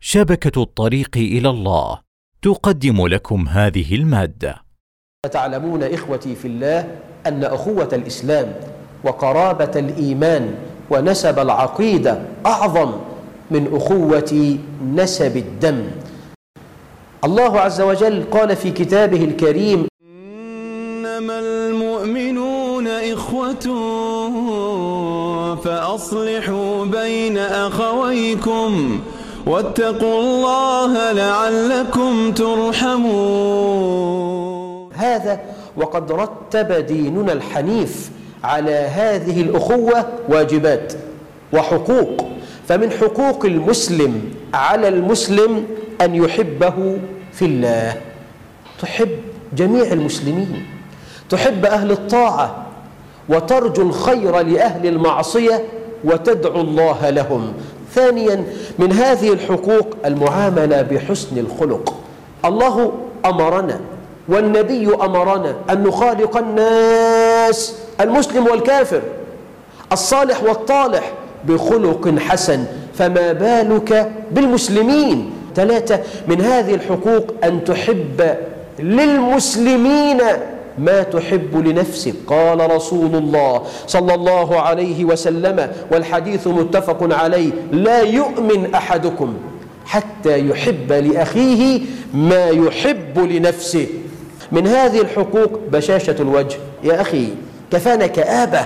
شبكة الطريق إلى الله تقدم لكم هذه المادة. تعلمون إخوتي في الله أن أخوة الإسلام وقرابة الإيمان ونسب العقيدة أعظم من أخوة نسب الدم. الله عز وجل قال في كتابه الكريم: إنما المؤمنون إخوة فأصلحوا بين أخويكم واتقوا الله لعلكم ترحمون. هذا وقد رتب ديننا الحنيف على هذه الأخوة واجبات وحقوق. فمن حقوق المسلم على المسلم أن يحبه في الله، تحب جميع المسلمين، تحب أهل الطاعة وترجو الخير لأهل المعصية وتدعو الله لهم. ثانيا من هذه الحقوق المعاملة بحسن الخلق. الله أمرنا والنبي أمرنا أن نخالق الناس، المسلم والكافر، الصالح والطالح، بخلق حسن، فما بالك بالمسلمين. 3 من هذه الحقوق أن تحب للمسلمين ما تحب لنفسك. قال رسول الله صلى الله عليه وسلم والحديث متفق عليه: لا يؤمن أحدكم حتى يحب لأخيه ما يحب لنفسه. من هذه الحقوق بشاشة الوجه. يا أخي كفانا كآبة،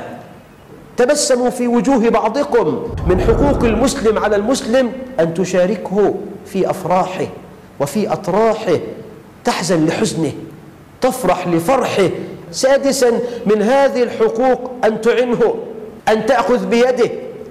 تبسموا في وجوه بعضكم. من حقوق المسلم على المسلم أن تشاركه في أفراحه وفي أطراحه، تحزن لحزنه، تفرح لفرحه. 6 من هذه الحقوق أن تعنه، أن تأخذ بيده،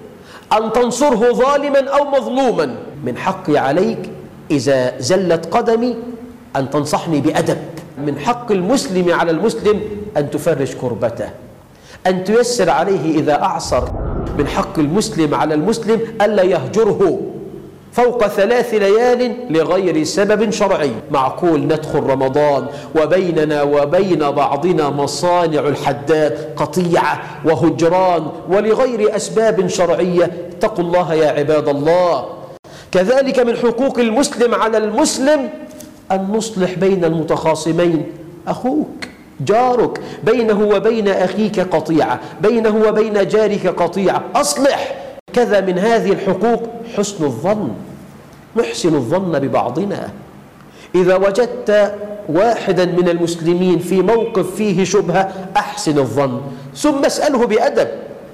أن تنصره ظالما أو مظلوما. من حقي عليك إذا زلت قدمي أن تنصحني بأدب. من حق المسلم على المسلم أن تفرج كربته، أن تيسر عليه إذا أعسر. من حق المسلم على المسلم ألا يهجره فوق 3 ليال لغير سبب شرعي. معقول ندخل رمضان وبيننا وبين بعضنا مصانع الحداد، قطيعة وهجران ولغير أسباب شرعية؟ اتقوا الله يا عباد الله. كذلك من حقوق المسلم على المسلم أن نصلح بين المتخاصمين. أخوك، جارك، بينه وبين أخيك قطيعة، بينه وبين جارك قطيعة، أصلح. كذا من هذه الحقوق حسن الظن، نحسن الظن ببعضنا. إذا وجدت واحدا من المسلمين في موقف فيه شبهة أحسن الظن، ثم اسأله بأدب،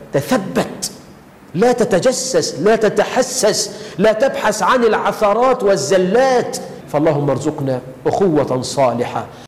تثبت، لا تتجسس، لا تتحسس، لا تبحث عن العثرات والزلات. فاللهم ارزقنا أخوة صالحة.